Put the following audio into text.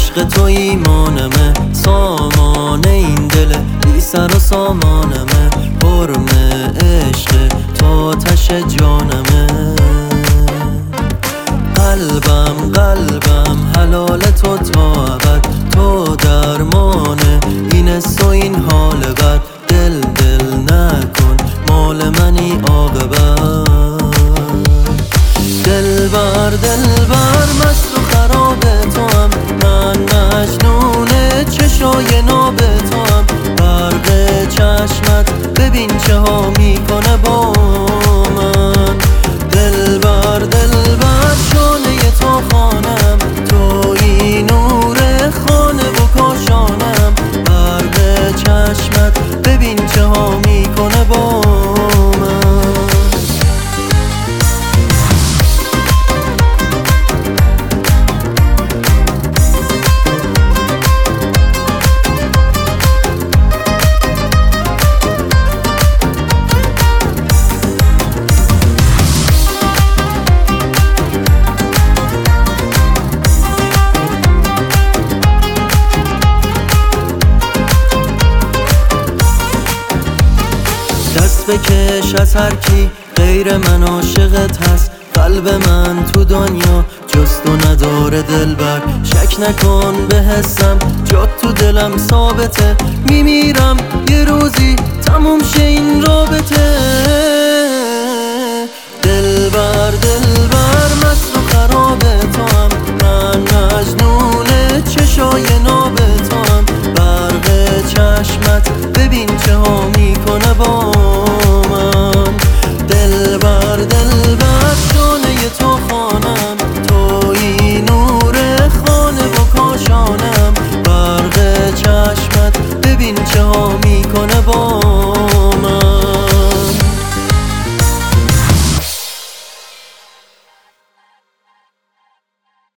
عشق تو ایمانمه، سامان این دل بی سر و سامانمه، حرم عشق تو آتش جانمه. قلبم حلال تو تا ابد، تو درمانه این حس و این حال بد. دل نکن مال منی عاقبت. دلبر مست و خراب تو هم، من مجنون چشای ناب تو هم. برق چشمت ببین چه ها میکنه با من. دلبر شانه تو خانم، توی نور خانه و کاشانم. برق چشمت ببین چه ها میکنه با من. دست بکش از هر کی غیر من عاشقت هست. قلب من تو دنیا جز تو نداره دلبر. شک نکن به حسم جات تو دلم ثابته. میمیرم یه روزی تموم شه این رابطه. دلبر مست